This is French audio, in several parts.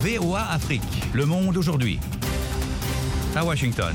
VOA Afrique, le monde aujourd'hui. À Washington.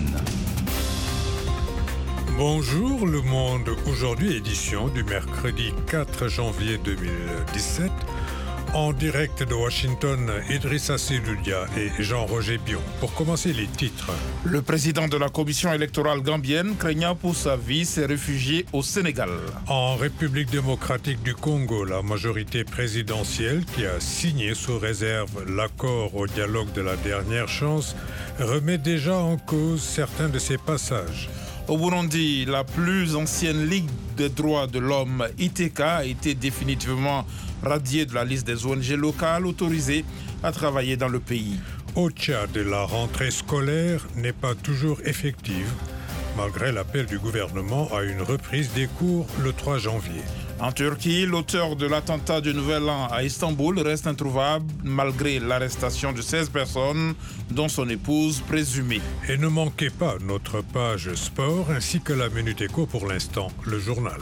Bonjour le monde, aujourd'hui édition du mercredi 4 janvier 2017. En direct de Washington, Idrissa Seloudia et Jean-Roger Bion. Pour commencer les titres. Le président de la commission électorale gambienne, craignant pour sa vie, s'est réfugié au Sénégal. En République démocratique du Congo, la majorité présidentielle qui a signé sous réserve l'accord au dialogue de la dernière chance remet déjà en cause certains de ses passages. Au Burundi, la plus ancienne Ligue des droits de l'homme, ITK, a été définitivement radiée de la liste des ONG locales autorisées à travailler dans le pays. Au Tchad, la rentrée scolaire n'est pas toujours effective, malgré l'appel du gouvernement à une reprise des cours le 3 janvier. En Turquie, l'auteur de l'attentat du Nouvel An à Istanbul reste introuvable malgré l'arrestation de 16 personnes, dont son épouse présumée. Et ne manquez pas notre page sport ainsi que la Minute Éco pour l'instant, le journal.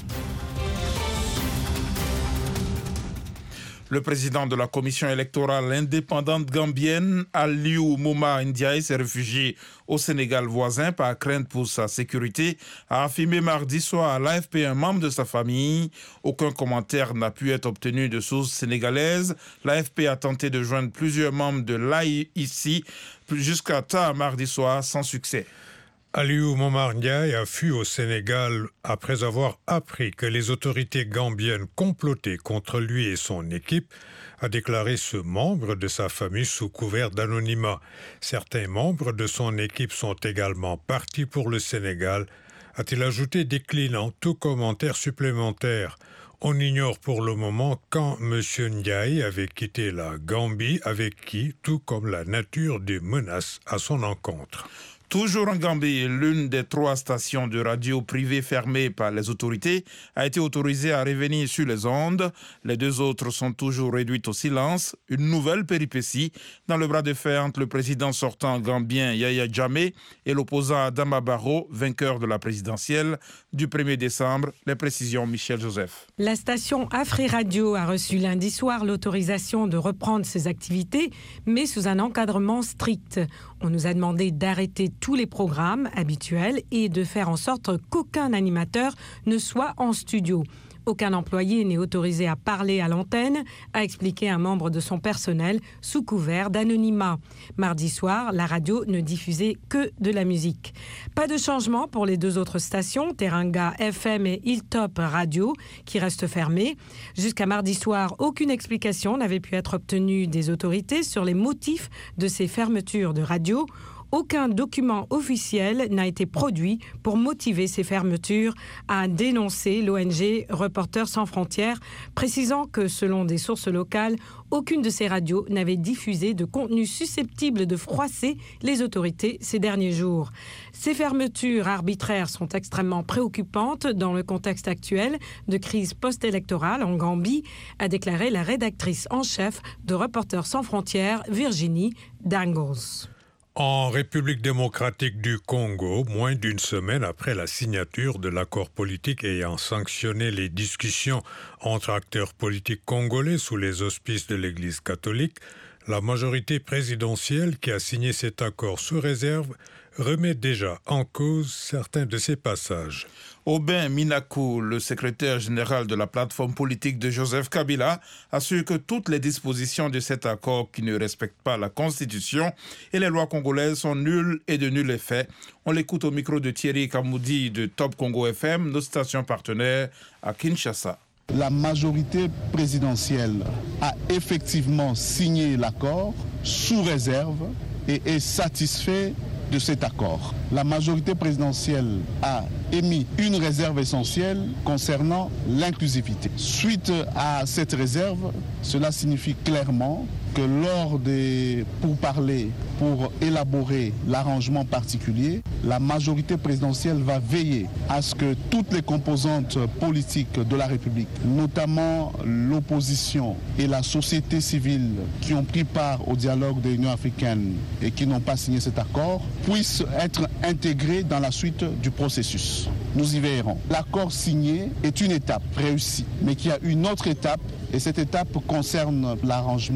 Le président de la commission électorale indépendante gambienne, Aliou Mouma Ndiaye, s'est réfugié au Sénégal voisin par crainte pour sa sécurité, a affirmé mardi soir à l'AFP un membre de sa famille. Aucun commentaire n'a pu être obtenu de sources sénégalaises. L'AFP a tenté de joindre plusieurs membres de l'AIC jusqu'à tard mardi soir sans succès. Aliou Mouma Ndiaye a fui au Sénégal après avoir appris que les autorités gambiennes complotaient contre lui et son équipe, a déclaré ce membre de sa famille sous couvert d'anonymat. Certains membres de son équipe sont également partis pour le Sénégal, a-t-il ajouté, déclinant tout commentaire supplémentaire. On ignore pour le moment quand M. Ndiaye avait quitté la Gambie, avec qui, tout comme la nature des menaces à son encontre. Toujours en Gambie, l'une des 3 stations de radio privées fermées par les autorités a été autorisée à revenir sur les ondes. Les 2 autres sont toujours réduites au silence. Une nouvelle péripétie dans le bras de fer entre le président sortant gambien Yaya Jammeh et l'opposant Adama Barrow, vainqueur de la présidentielle du 1er décembre. Les précisions, Michel Joseph. La station Afri Radio a reçu lundi soir l'autorisation de reprendre ses activités, mais sous un encadrement strict. On nous a demandé d'arrêter tous les programmes habituels et de faire en sorte qu'aucun animateur ne soit en studio. Aucun employé n'est autorisé à parler à l'antenne, a expliqué un membre de son personnel sous couvert d'anonymat. Mardi soir, la radio ne diffusait que de la musique. Pas de changement pour les 2 autres stations, Teranga FM et Hilltop Radio, qui restent fermées. Jusqu'à mardi soir, aucune explication n'avait pu être obtenue des autorités sur les motifs de ces fermetures de radio. Aucun document officiel n'a été produit pour motiver ces fermetures, a dénoncé l'ONG Reporters sans frontières, précisant que, selon des sources locales, aucune de ces radios n'avait diffusé de contenu susceptible de froisser les autorités ces derniers jours. Ces fermetures arbitraires sont extrêmement préoccupantes dans le contexte actuel de crise post-électorale en Gambie, a déclaré la rédactrice en chef de Reporters sans frontières, Virginie Dangles. En République démocratique du Congo, moins d'une semaine après la signature de l'accord politique ayant sanctionné les discussions entre acteurs politiques congolais sous les auspices de l'Église catholique, la majorité présidentielle qui a signé cet accord sous réserve remet déjà en cause certains de ses passages. Aubin Minakou, le secrétaire général de la plateforme politique de Joseph Kabila, assure que toutes les dispositions de cet accord qui ne respectent pas la Constitution et les lois congolaises sont nulles et de nul effet. On l'écoute au micro de Thierry Kamoudi de Top Congo FM, notre station partenaire à Kinshasa. La majorité présidentielle a effectivement signé l'accord sous réserve et est satisfait de cet accord. La majorité présidentielle a émis une réserve essentielle concernant l'inclusivité. Suite à cette réserve, cela signifie clairement que lors des pourparlers pour élaborer l'arrangement particulier, la majorité présidentielle va veiller à ce que toutes les composantes politiques de la République, notamment l'opposition et la société civile qui ont pris part au dialogue de l'Union africaine et qui n'ont pas signé cet accord, puissent être intégrées dans la suite du processus. Nous y veillerons. L'accord signé est une étape réussie, mais qu'il y a une autre étape, et cette étape concerne l'arrangement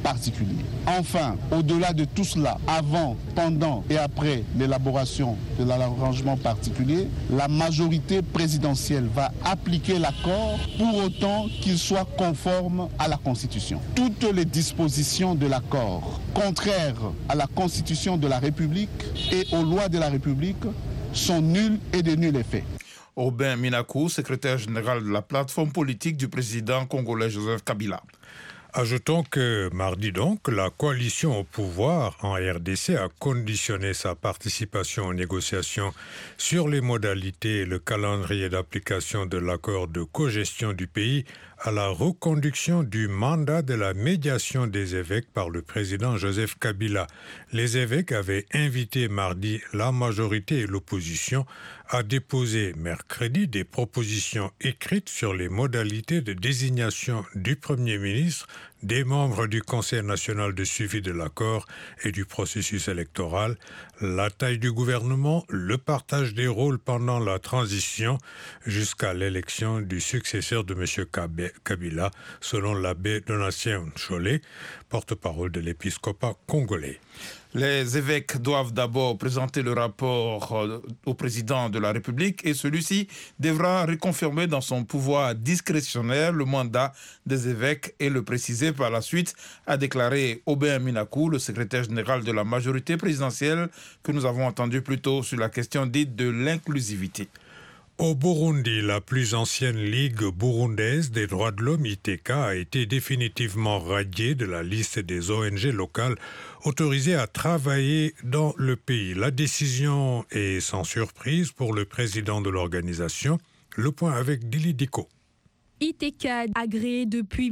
particulier. Enfin, au-delà de tout cela, avant, pendant et après l'élaboration de l'arrangement particulier, la majorité présidentielle va appliquer l'accord pour autant qu'il soit conforme à la Constitution. Toutes les dispositions de l'accord contraires à la Constitution de la République et aux lois de la République sont nulles et de nul effet. Aubin Minakou, secrétaire général de la plateforme politique du président congolais Joseph Kabila. Ajoutons que mardi donc, la coalition au pouvoir en RDC a conditionné sa participation aux négociations sur les modalités et le calendrier d'application de l'accord de cogestion du pays à la reconduction du mandat de la médiation des évêques par le président Joseph Kabila. Les évêques avaient invité mardi la majorité et l'opposition à déposer mercredi des propositions écrites sur les modalités de désignation du Premier ministre, des membres du Conseil national de suivi de l'accord et du processus électoral, la taille du gouvernement, le partage des rôles pendant la transition jusqu'à l'élection du successeur de M. Kabila, selon l'abbé Donatien Cholet, porte-parole de l'épiscopat congolais. Les évêques doivent d'abord présenter le rapport au président de la République et celui-ci devra reconfirmer dans son pouvoir discrétionnaire le mandat des évêques et le préciser par la suite, a déclaré Aubin Minakou, le secrétaire général de la majorité présidentielle que nous avons entendu plus tôt sur la question dite de l'inclusivité. Au Burundi, la plus ancienne ligue burundaise des droits de l'homme, ITK, a été définitivement radiée de la liste des ONG locales autorisées à travailler dans le pays. La décision est sans surprise pour le président de l'organisation. Le point avec Dili Diko. ITK, agréé depuis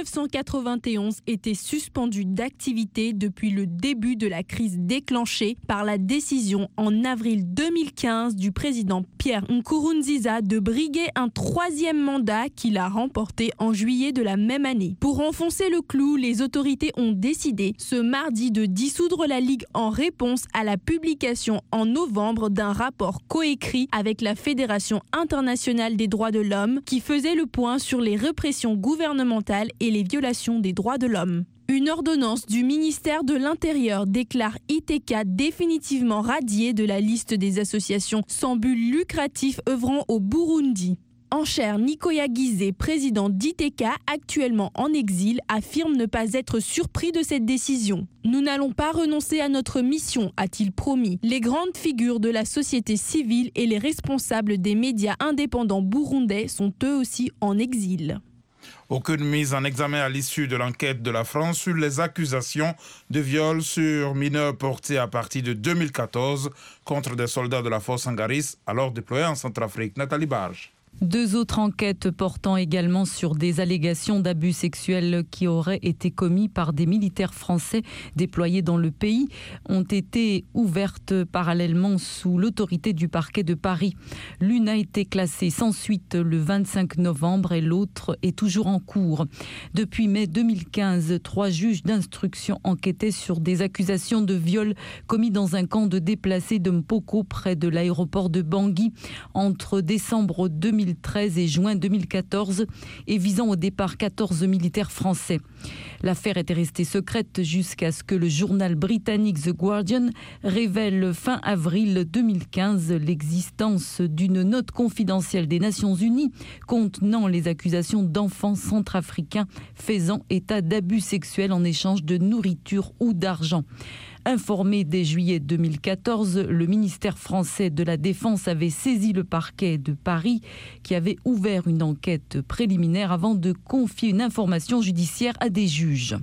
1991, était suspendu d'activité depuis le début de la crise déclenchée par la décision en avril 2015 du président Pierre Nkurunziza de briguer un troisième mandat qu'il a remporté en juillet de la même année. Pour enfoncer le clou, les autorités ont décidé ce mardi de dissoudre la Ligue en réponse à la publication en novembre d'un rapport coécrit avec la Fédération internationale des droits de l'homme qui faisait le point sur les répressions gouvernementales et les violations des droits de l'homme. Une ordonnance du ministère de l'Intérieur déclare ITK définitivement radié de la liste des associations sans but lucratif œuvrant au Burundi. En chair, Nicoya Guizé, président d'ITK, actuellement en exil, affirme ne pas être surpris de cette décision. « Nous n'allons pas renoncer à notre mission », a-t-il promis. Les grandes figures de la société civile et les responsables des médias indépendants burundais sont eux aussi en exil. Aucune mise en examen à l'issue de l'enquête de la France sur les accusations de viol sur mineurs portées à partir de 2014 contre des soldats de la force Angaris alors déployés en Centrafrique. Nathalie Barge. Deux autres enquêtes portant également sur des allégations d'abus sexuels qui auraient été commis par des militaires français déployés dans le pays ont été ouvertes parallèlement sous l'autorité du parquet de Paris. L'une a été classée sans suite le 25 novembre et l'autre est toujours en cours. Depuis mai 2015, 3 juges d'instruction enquêtaient sur des accusations de viol commis dans un camp de déplacés de Mpoko près de l'aéroport de Bangui entre décembre 2013 et juin 2014 et visant au départ 14 militaires français. L'affaire était restée secrète jusqu'à ce que le journal britannique The Guardian révèle fin avril 2015 l'existence d'une note confidentielle des Nations Unies contenant les accusations d'enfants centrafricains faisant état d'abus sexuels en échange de nourriture ou d'argent. Informé dès juillet 2014, le ministère français de la Défense avait saisi le parquet de Paris qui avait ouvert une enquête préliminaire avant de confier une information judiciaire à des juges.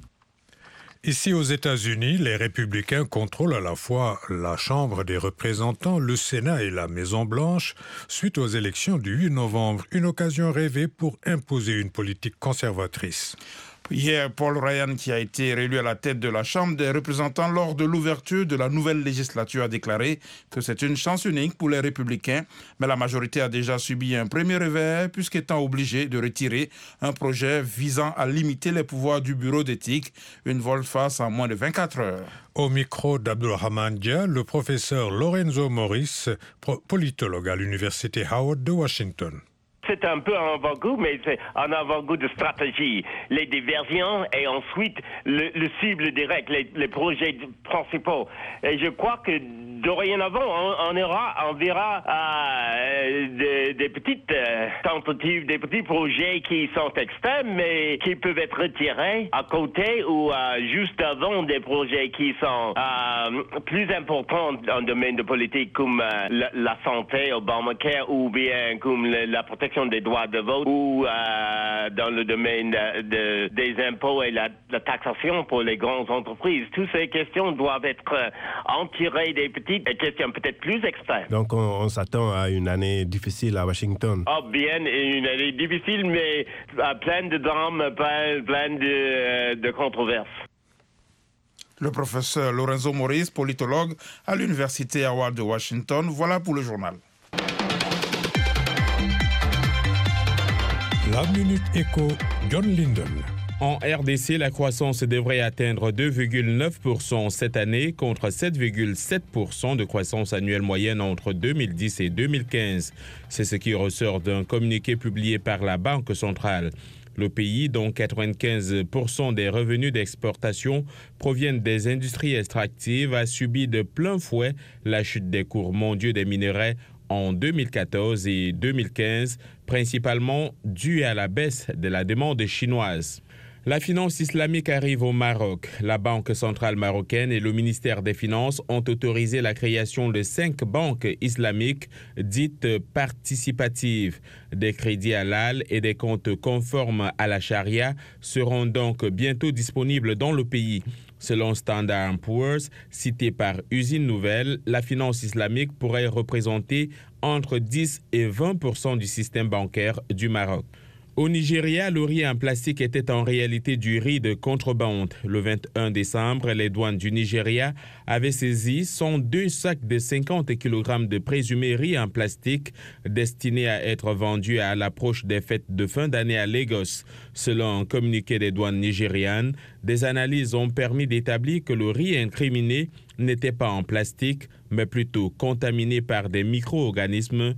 Ici aux États-Unis, les républicains contrôlent à la fois la Chambre des représentants, le Sénat et la Maison-Blanche suite aux élections du 8 novembre. Une occasion rêvée pour imposer une politique conservatrice. Hier, Paul Ryan, qui a été réélu à la tête de la Chambre des représentants lors de l'ouverture de la nouvelle législature, a déclaré que c'est une chance unique pour les républicains. Mais la majorité a déjà subi un premier réveil puisqu'étant obligée de retirer un projet visant à limiter les pouvoirs du bureau d'éthique, une volte-face en moins de 24 heures. Au micro d'Abdulrahman Dia, le professeur Lorenzo Morris, politologue à l'université Howard de Washington. c'est un peu un avant-goût, mais c'est un avant-goût de stratégie. Les diversions et ensuite le cible direct, les projets principaux. Et je crois que dorénavant, on verra des petites tentatives, des petits projets qui sont extrêmes, mais qui peuvent être retirés à côté ou juste avant des projets qui sont plus importants dans le domaine de politique, comme la santé, Obamacare, ou bien comme la protection des droits de vote, ou dans le domaine des impôts et la taxation pour les grandes entreprises. Toutes ces questions doivent être entirées des petites questions peut-être plus extrêmes. Donc on s'attend à une année difficile à Washington. Oh bien, une année difficile, mais pleine de drames, pleine de controverses. Le professeur Lorenzo Maurice, politologue à l'Université Howard de Washington. Voilà pour le journal. La Minute Éco, John Linden. En RDC, la croissance devrait atteindre 2,9% cette année contre 7,7% de croissance annuelle moyenne entre 2010 et 2015. C'est ce qui ressort d'un communiqué publié par la Banque centrale. Le pays, dont 95% des revenus d'exportation proviennent des industries extractives, a subi de plein fouet la chute des cours mondiaux des minerais en 2014 et 2015, principalement due à la baisse de la demande chinoise. La finance islamique arrive au Maroc. La Banque centrale marocaine et le ministère des Finances ont autorisé la création de 5 banques islamiques dites participatives. Des crédits halal et des comptes conformes à la charia seront donc bientôt disponibles dans le pays. Selon Standard & Poor's, cité par Usine Nouvelle, la finance islamique pourrait représenter entre 10 et 20% du système bancaire du Maroc. Au Nigeria, le riz en plastique était en réalité du riz de contrebande. Le 21 décembre, les douanes du Nigeria avaient saisi 102 sacs de 50 kg de présumé riz en plastique destinés à être vendus à l'approche des fêtes de fin d'année à Lagos. Selon un communiqué des douanes nigérianes, des analyses ont permis d'établir que le riz incriminé n'était pas en plastique, mais plutôt contaminé par des micro-organismes.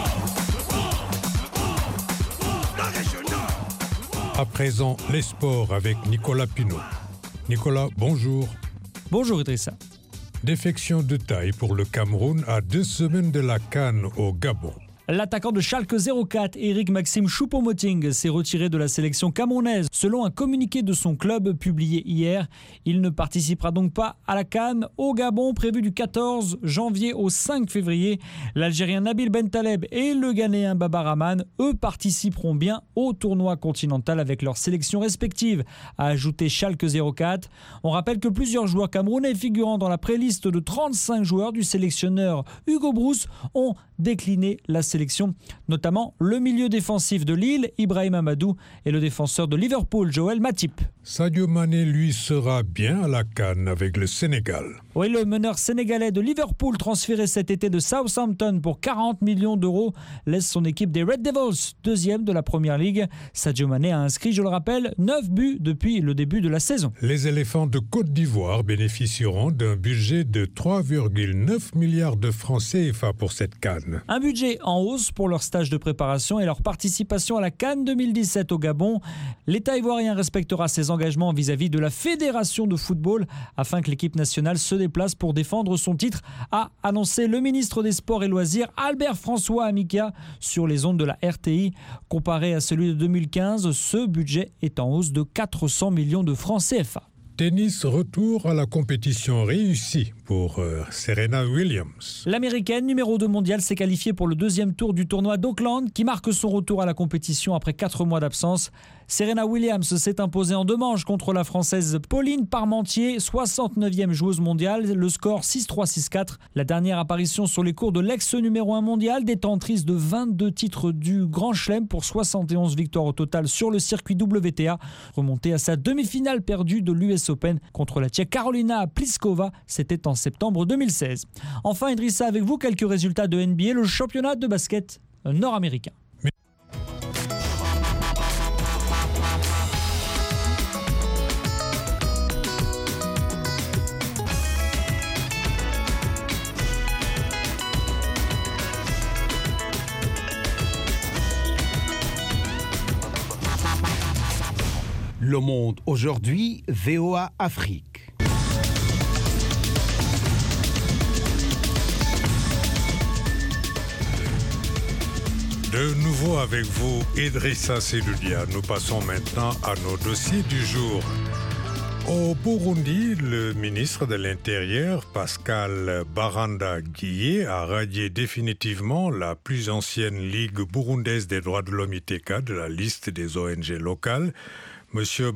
À présent, les sports avec Nicolas Pinault. Nicolas, bonjour. Bonjour Idrissa. Défection de taille pour le Cameroun à 2 semaines de la CAN au Gabon. L'attaquant de Schalke 04, Eric Maxime Choupo-Moting, s'est retiré de la sélection camerounaise. Selon un communiqué de son club publié hier, il ne participera donc pas à la CAN au Gabon prévu du 14 janvier au 5 février. L'Algérien Nabil Bentaleb et le Ghanéen Baba Rahman, eux, participeront bien au tournoi continental avec leurs sélections respectives, a ajouté Schalke 04. On rappelle que plusieurs joueurs camerounais figurant dans la préliste de 35 joueurs du sélectionneur Hugo Brousse ont décliné la sélection, notamment le milieu défensif de Lille, Ibrahim Amadou, et le défenseur de Liverpool, Joël Matip. Sadio Mané, lui, sera bien à la CAN avec le Sénégal. Oui, le meneur sénégalais de Liverpool, transféré cet été de Southampton pour 40 millions d'euros, laisse son équipe des Red Devils, deuxième de la Première Ligue. Sadio Mané a inscrit, je le rappelle, 9 buts depuis le début de la saison. Les éléphants de Côte d'Ivoire bénéficieront d'un budget de 3,9 milliards de francs CFA pour cette CAN. Un budget en hausse pour leur stage de préparation et leur participation à la CAN 2017 au Gabon. L'État ivoirien respectera ses engagements vis-à-vis de la Fédération de football afin que l'équipe nationale se déplace pour défendre son titre, a annoncé le ministre des Sports et Loisirs Albert François Amica sur les ondes de la RTI. Comparé à celui de 2015, ce budget est en hausse de 400 millions de francs CFA. Tennis, retour à la compétition réussie pour Serena Williams. L'Américaine, numéro 2 mondiale, s'est qualifiée pour le deuxième tour du tournoi d'Auckland qui marque son retour à la compétition après 4 mois d'absence. Serena Williams s'est imposée en 2 manches contre la Française Pauline Parmentier, 69e joueuse mondiale, le score 6-3, 6-4. La dernière apparition sur les cours de l'ex-numéro 1 mondial, détentrice de 22 titres du Grand Chelem pour 71 victoires au total sur le circuit WTA, remontée à sa demi-finale perdue de l'US Open contre la Tchèque Karolina Pliskova, c'était en septembre 2016. Enfin, Idrissa, avec vous, quelques résultats de NBA, le championnat de basket nord-américain. Le Monde aujourd'hui, VOA Afrique. De nouveau avec vous, Idrissa Seloudia. Nous passons maintenant à nos dossiers du jour. Au Burundi, le ministre de l'Intérieur, Pascal Baranda-Guillé, a radié définitivement la plus ancienne Ligue burundaise des droits de l'homme ITK de la liste des ONG locales. Monsieur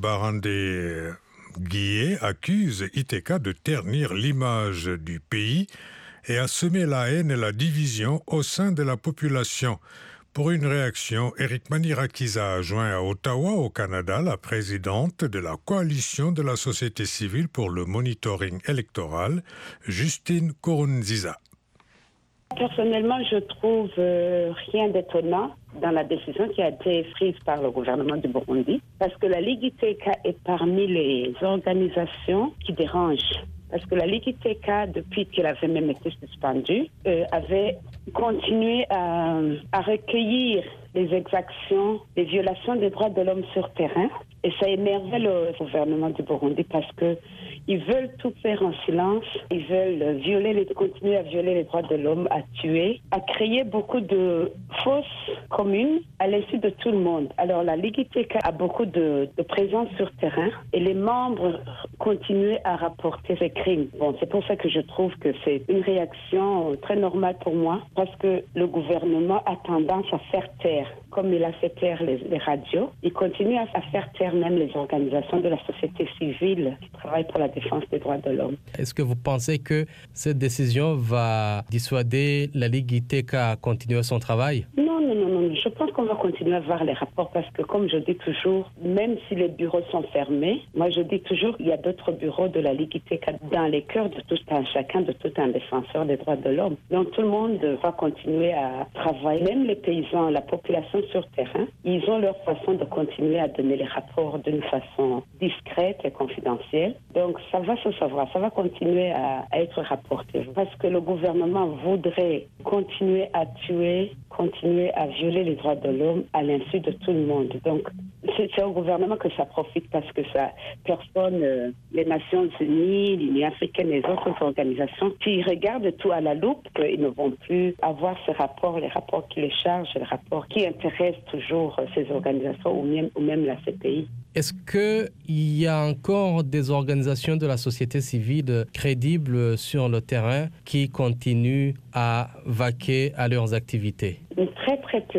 Baranda-Guillé accuse ITK de ternir l'image du pays et a semé la haine et la division au sein de la population. Pour une réaction, Eric Manirakiza a joint à Ottawa, au Canada, la présidente de la coalition de la société civile pour le monitoring électoral, Justine Kurunziza. Personnellement, je trouve rien d'étonnant dans la décision qui a été prise par le gouvernement du Burundi, parce que la Ligue ITK est parmi les organisations qui dérangent. Parce que la Ligue ITK, depuis qu'elle avait même été suspendue, avait continué à recueillir les exactions, les violations des droits de l'homme sur terrain. Et ça énervait le gouvernement du Burundi parce qu'ils veulent tout faire en silence. Ils veulent continuer à violer les droits de l'homme, à tuer, à créer beaucoup de fausses communes à l'insu de tout le monde. Alors la Ligue ITK a beaucoup de présence sur terrain et les membres continuent à rapporter ces crimes. Bon, c'est pour ça que je trouve que c'est une réaction très normale pour moi parce que le gouvernement a tendance à faire taire. Comme il a fait taire les radios, il continue à faire taire même les organisations de la société civile qui travaillent pour la défense des droits de l'homme. Est-ce que vous pensez que cette décision va dissuader la Ligue ITK à continuer son travail? Non. Je pense qu'on va continuer à voir les rapports parce que, comme je dis toujours, même si les bureaux sont fermés, moi je dis toujours qu'il y a d'autres bureaux de la Ligue ITK dans les cœurs de tout un chacun, de tout un défenseur des droits de l'homme. Donc tout le monde va continuer à travailler. Même les paysans, la population sur terrain, ils ont leur façon de continuer à donner les rapports d'une façon discrète et confidentielle. Donc ça va se savoir, ça va continuer à être rapporté. Parce que le gouvernement voudrait continuer à tuer, continuer à violer les droits de l'homme à l'insu de tout le monde. Donc, c'est au gouvernement que ça profite parce que ça personne, les Nations Unies, l'Union africaine et les autres organisations qui regardent tout à la loupe, qu'ils ne vont plus avoir ces rapports, les rapports qui les chargent, les rapports qui intéressent toujours ces organisations ou même la CPI. Est-ce qu'il y a encore des organisations de la société civile crédibles sur le terrain qui continuent à vaquer à leurs activités? Très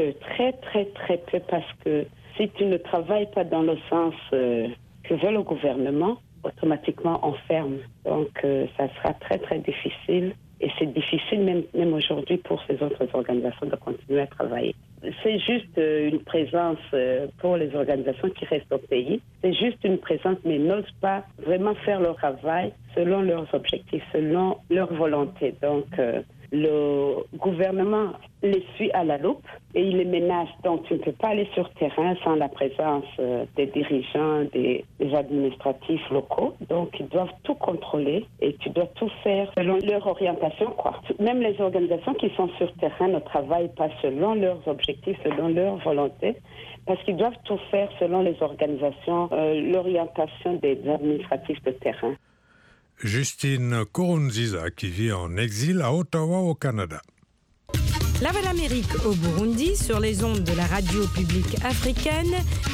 peu, parce que si tu ne travailles pas dans le sens que veut le gouvernement, automatiquement on ferme. Donc ça sera très difficile. Et c'est difficile même aujourd'hui pour ces autres organisations de continuer à travailler. C'est juste une présence pour les organisations qui restent au pays. C'est juste une présence, mais n'osent pas vraiment faire leur travail selon leurs objectifs, selon leur volonté. Donc, le gouvernement les suit à la loupe et il les menace. Donc, tu ne peux pas aller sur terrain sans la présence des dirigeants, des administratifs locaux. Donc, ils doivent tout contrôler et tu dois tout faire selon leur orientation, quoi. Même les organisations qui sont sur terrain ne travaillent pas selon leurs objectifs, selon leur volonté, parce qu'ils doivent tout faire selon les organisations, l'orientation des administratifs de terrain. Justine Kurunziza, qui vit en exil à Ottawa, au Canada. La Voix d'Amérique au Burundi, sur les ondes de la radio publique africaine,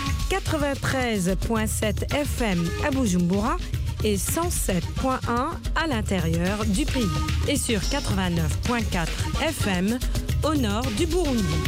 93.7 FM à Bujumbura et 107.1 à l'intérieur du pays. Et sur 89.4 FM au nord du Burundi.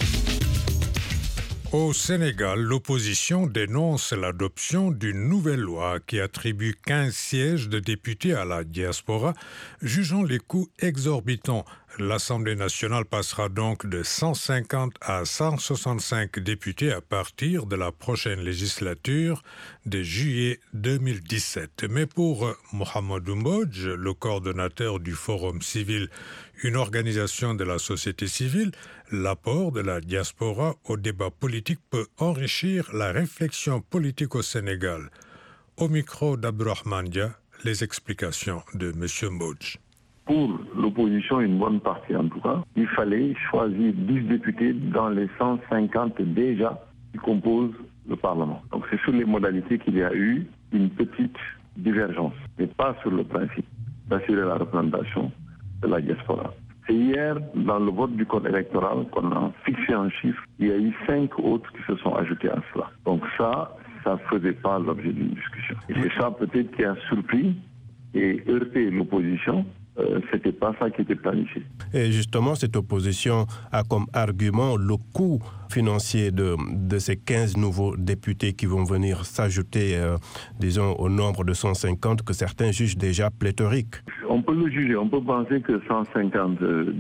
Au Sénégal, l'opposition dénonce l'adoption d'une nouvelle loi qui attribue 15 sièges de députés à la diaspora, jugeant les coûts exorbitants. L'Assemblée nationale passera donc de 150 à 165 députés à partir de la prochaine législature de juillet 2017. Mais pour Mohamedou Mbodj, le coordonnateur du Forum civil, une organisation de la société civile, l'apport de la diaspora au débat politique peut enrichir la réflexion politique au Sénégal. Au micro d'Abdourahmane Dia, les explications de M. Mbodj. Pour l'opposition, une bonne partie en tout cas, il fallait choisir 10 députés dans les 150 déjà qui composent le Parlement. Donc c'est sur les modalités qu'il y a eu une petite divergence, mais pas sur le principe d'assurer la représentation de la diaspora. C'est hier, dans le vote du code électoral, qu'on a fixé un chiffre. Il y a eu 5 autres qui se sont ajoutés à cela. Donc ça ne faisait pas l'objet d'une discussion. Et c'est ça peut-être qui a surpris et heurté l'opposition. C'était pas ça qui était planifié. Et justement, cette opposition a comme argument le coût financier de ces 15 nouveaux députés qui vont venir s'ajouter, disons, au nombre de 150 que certains jugent déjà pléthorique. On peut le juger. On peut penser que 150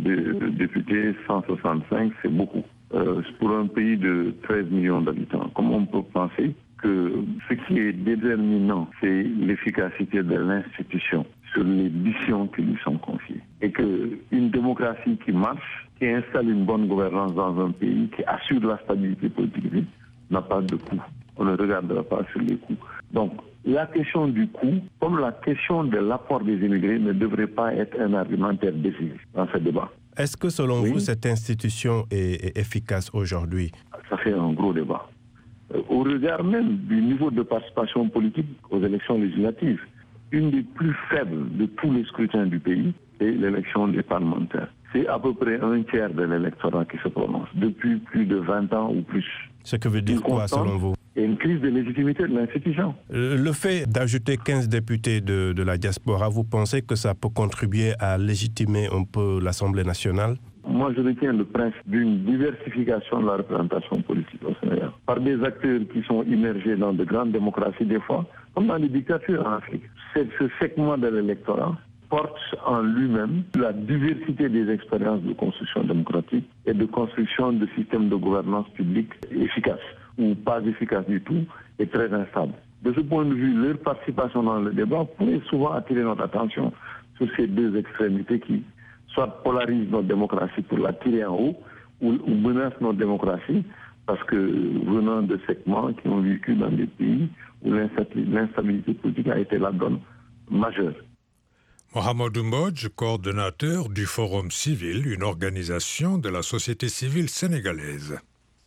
députés, 165, c'est beaucoup. Pour un pays de 13 millions d'habitants, comment on peut penser que ce qui est déterminant, c'est l'efficacité de l'institution sur les missions qui lui sont confiées. Et qu'une démocratie qui marche, qui installe une bonne gouvernance dans un pays, qui assure la stabilité politique, n'a pas de coût. On ne regardera pas sur les coûts. Donc, la question du coût, comme la question de l'apport des immigrés, ne devrait pas être un argumentaire décisif dans ce débat. Est-ce que, selon vous, cette institution est efficace aujourd'hui? Ça fait un gros débat. Au regard même du niveau de participation politique aux élections législatives, une des plus faibles de tous les scrutins du pays, c'est l'élection des parlementaires. C'est à peu près un tiers de l'électorat qui se prononce, depuis plus de 20 ans ou plus. Ce que veut dire quoi, selon vous? Et une crise de légitimité de l'institution. Le fait d'ajouter 15 députés de la diaspora, vous pensez que ça peut contribuer à légitimer un peu l'Assemblée nationale? Moi, je retiens le principe d'une diversification de la représentation politique au Sénégal, par des acteurs qui sont immergés dans de grandes démocraties des fois, comme dans les dictatures en Afrique. Ce segment de l'électorat porte en lui-même la diversité des expériences de construction démocratique et de construction de systèmes de gouvernance publique efficaces ou pas efficaces du tout et très instables. De ce point de vue, leur participation dans le débat pourrait souvent attirer notre attention sur ces deux extrémités qui soit polarisent notre démocratie pour la tirer en haut ou menacent notre démocratie parce que venant de segments qui ont vécu dans des pays où l'instabilité politique a été la donne majeure. Mohamedou Mbodj, coordonnateur du Forum Civil, une organisation de la société civile sénégalaise.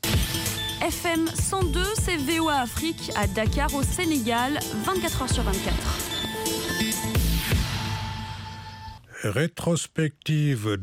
FM 102, c'est VOA Afrique à Dakar au Sénégal, 24h sur 24. Rétrospective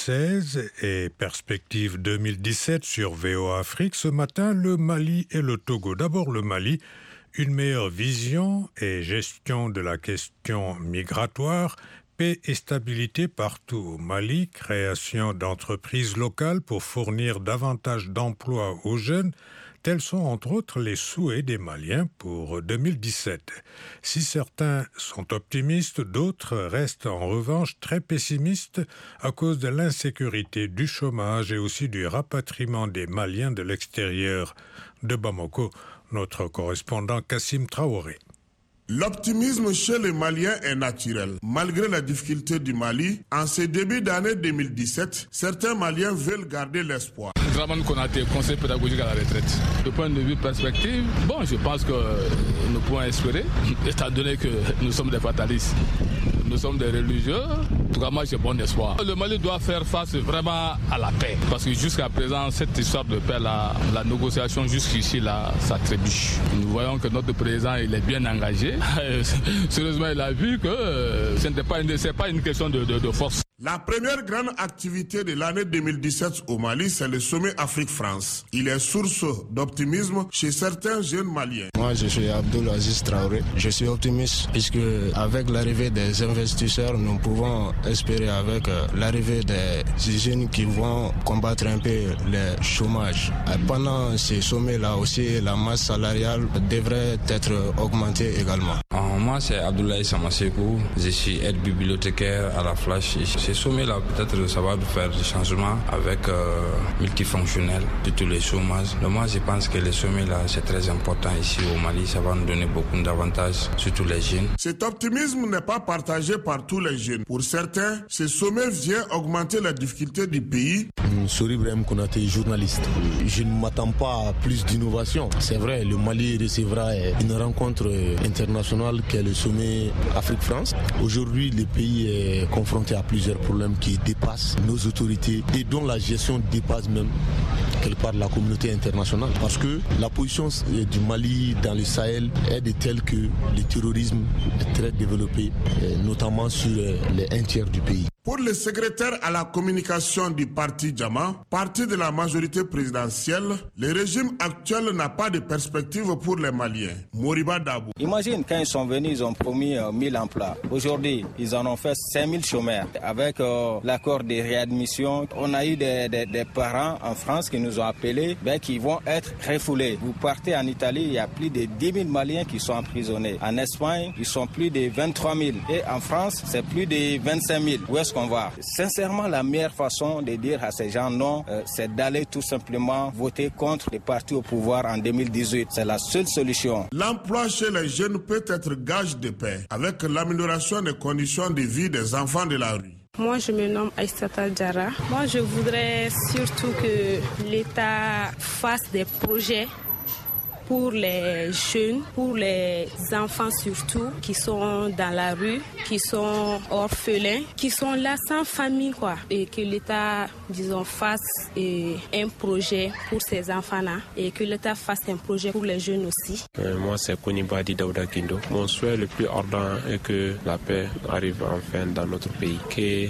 2016 et perspective 2017 sur VOA Afrique. Ce matin, le Mali et le Togo. D'abord le Mali, une meilleure vision et gestion de la question migratoire, paix et stabilité partout au Mali, création d'entreprises locales pour fournir davantage d'emplois aux jeunes. Tels sont entre autres les souhaits des Maliens pour 2017. Si certains sont optimistes, d'autres restent en revanche très pessimistes à cause de l'insécurité, du chômage et aussi du rapatriement des Maliens de l'extérieur. De Bamako, notre correspondant Kassim Traoré. L'optimisme chez les Maliens est naturel. Malgré la difficulté du Mali, en ce début d'année 2017, certains Maliens veulent garder l'espoir. Draman Konaté, conseil pédagogique à la retraite. Du point de vue perspective, je pense que nous pouvons espérer, étant donné que nous sommes des fatalistes. Nous sommes des religieux. En tout cas, moi, j'ai bon espoir. Le Mali doit faire face vraiment à la paix. Parce que jusqu'à présent, cette histoire de paix, la négociation jusqu'ici, là, ça trébuche. Nous voyons que notre président, il est bien engagé. Sérieusement, il a vu que ce n'est pas une question de force. La première grande activité de l'année 2017 au Mali, c'est le sommet Afrique-France. Il est source d'optimisme chez certains jeunes Maliens. Moi, je suis Abdoul Aziz Traoré. Je suis optimiste puisque avec l'arrivée des investisseurs, nous pouvons espérer avec l'arrivée des jeunes qui vont combattre un peu le chômage. Pendant ces sommets-là aussi, la masse salariale devrait être augmentée également. Moi, c'est Abdoulaye Samasekou. Je suis aide bibliothécaire à la Flash. Ces sommets-là, peut-être ça va faire du changement avec multifonctionnel de tous les chômages. Moi, je pense que les sommets-là, c'est très important ici au Mali. Ça va nous donner beaucoup d'avantages, surtout les jeunes. Cet optimisme n'est pas partagé par tous les jeunes. Pour certains, ce sommet vient augmenter la difficulté du pays. Souri Ibrahim Konaté, journaliste. Je ne m'attends pas à plus d'innovation. C'est vrai, le Mali recevra une rencontre internationale qui est le sommet Afrique-France. Aujourd'hui, le pays est confronté à plusieurs problèmes qui dépassent nos autorités et dont la gestion dépasse même quelque part de la communauté internationale. Parce que la position du Mali dans le Sahel est de telle que le terrorisme est très développé, notamment sur les 1/3 du pays. Pour le secrétaire à la communication du parti Jama, parti de la majorité présidentielle, le régime actuel n'a pas de perspective pour les Maliens. Moriba Dabou. Imagine quand ils sont venus, ils ont promis 1000 emplois. Aujourd'hui, ils en ont fait 5000 chômeurs. Avec l'accord de réadmission, on a eu des parents en France qui nous ont appelés, qui vont être refoulés. Vous partez en Italie, il y a plus de 10 000 Maliens qui sont emprisonnés. En Espagne, ils sont plus de 23 000. Et en France, c'est plus de 25 000. Où est-ce qu'on va? Sincèrement, la meilleure façon de dire à ces gens non, c'est d'aller tout simplement voter contre les partis au pouvoir en 2018. C'est la seule solution. L'emploi chez les jeunes peut être gage de paix avec l'amélioration des conditions de vie des enfants de la rue. Moi, je me nomme Aïssata Diarra. Moi, je voudrais surtout que l'État fasse des projets pour les jeunes, pour les enfants surtout, qui sont dans la rue, qui sont orphelins, qui sont là sans famille, quoi. Et que l'État, disons, fasse un projet pour ces enfants-là et que l'État fasse un projet pour les jeunes aussi. Moi, c'est Konibadi Daouda Kindo. Mon souhait le plus ardent est que la paix arrive enfin dans notre pays. Que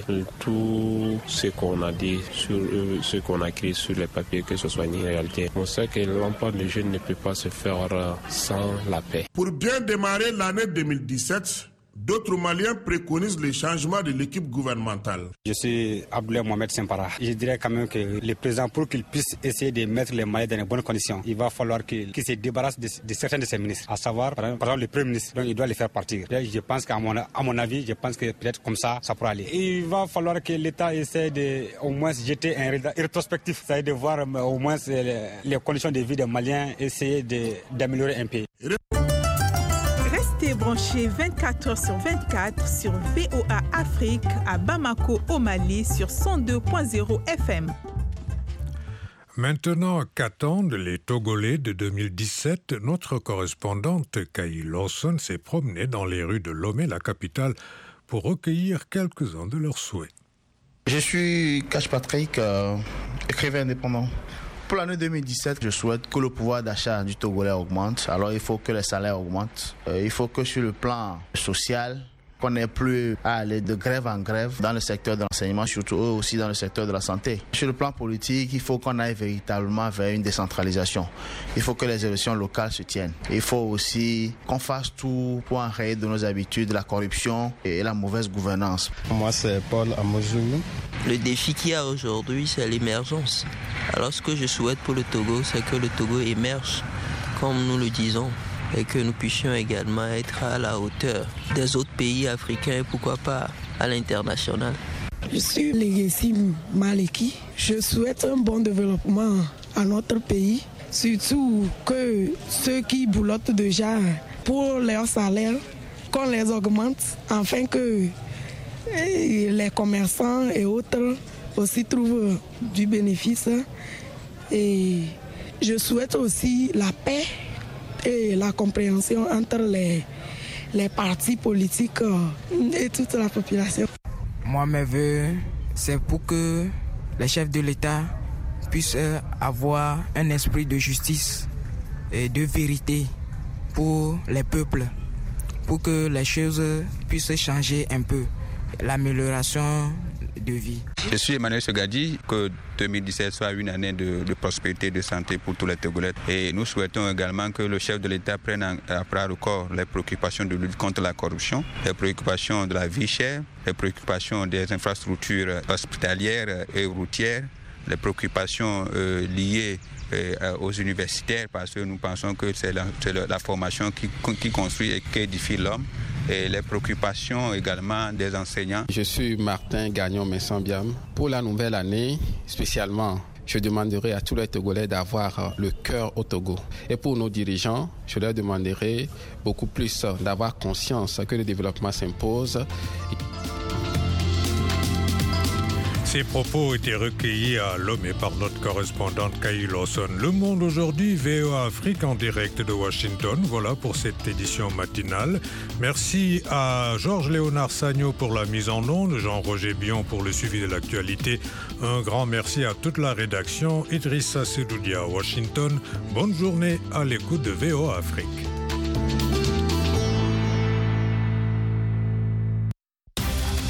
tout ce qu'on a dit, sur ce qu'on a écrit sur les papiers, que ce soit une réalité. On sait que l'emploi des jeunes ne peut pas se faire sans la paix. Pour bien démarrer l'année 2017, d'autres Maliens préconisent le changement de l'équipe gouvernementale. Je suis Abdoulaye Mohamed Sempara. Je dirais quand même que le président, pour qu'il puisse essayer de mettre les Maliens dans les bonnes conditions, il va falloir qu'il se débarrasse de certains de ses ministres, à savoir par exemple le Premier ministre. Donc il doit les faire partir. Je pense qu'à mon avis, je pense que peut-être comme ça pourra aller. Et il va falloir que l'État essaie de au moins jeter un rétrospectif, c'est-à-dire de voir au moins les conditions de vie des Maliens, essayer d'améliorer un peu. Restez branchés 24h/24 sur VOA Afrique à Bamako au Mali sur 102.0 FM. Maintenant qu'attendent les Togolais de 2017, notre correspondante Kay Lawson s'est promenée dans les rues de Lomé, la capitale, pour recueillir quelques-uns de leurs souhaits. Je suis Cash Patrick, écrivain indépendant. Pour l'année 2017, je souhaite que le pouvoir d'achat du Togolais augmente. Alors il faut que les salaires augmentent. Il faut que sur le plan social, qu'on n'ait plus à aller de grève en grève dans le secteur de l'enseignement, surtout eux aussi dans le secteur de la santé. Sur le plan politique, il faut qu'on aille véritablement vers une décentralisation. Il faut que les élections locales se tiennent. Il faut aussi qu'on fasse tout pour enrayer de nos habitudes la corruption et la mauvaise gouvernance. Moi, c'est Paul Amozoulou. Le défi qu'il y a aujourd'hui, c'est l'émergence. Alors ce que je souhaite pour le Togo, c'est que le Togo émerge, comme nous le disons, et que nous puissions également être à la hauteur des autres pays africains et pourquoi pas à l'international. Je suis Legacy Maleki. Je souhaite un bon développement à notre pays, surtout que ceux qui boulottent déjà pour leur salaire, qu'on les augmente, afin que les commerçants et autres aussi trouvent du bénéfice. Et je souhaite aussi la paix et la compréhension entre les partis politiques et toute la population. Moi, mes voeux, c'est pour que les chefs de l'État puissent avoir un esprit de justice et de vérité pour les peuples, pour que les choses puissent changer un peu, l'amélioration de vie. Je suis Emmanuel Segadi, que 2017 soit une année de prospérité, de santé pour tous les Togolais. Et nous souhaitons également que le chef de l'État prenne à bras le corps les préoccupations de lutte contre la corruption, les préoccupations de la vie chère, les préoccupations des infrastructures hospitalières et routières, les préoccupations liées aux universitaires, parce que nous pensons que c'est la formation qui construit et qui édifie l'homme. Et les préoccupations également des enseignants. Je suis Martin Gagnon-Messambiam. Pour la nouvelle année, spécialement, je demanderai à tous les Togolais d'avoir le cœur au Togo. Et pour nos dirigeants, je leur demanderai beaucoup plus d'avoir conscience que le développement s'impose. Ces propos étaient recueillis à Lomé par notre correspondante Kay Lawson. Le Monde aujourd'hui, VOA Afrique en direct de Washington. Voilà pour cette édition matinale. Merci à Georges-Léonard Sagno pour la mise en onde, Jean-Roger Bion pour le suivi de l'actualité. Un grand merci à toute la rédaction. Idrissa Sedoudia à Washington. Bonne journée à l'écoute de VOA Afrique.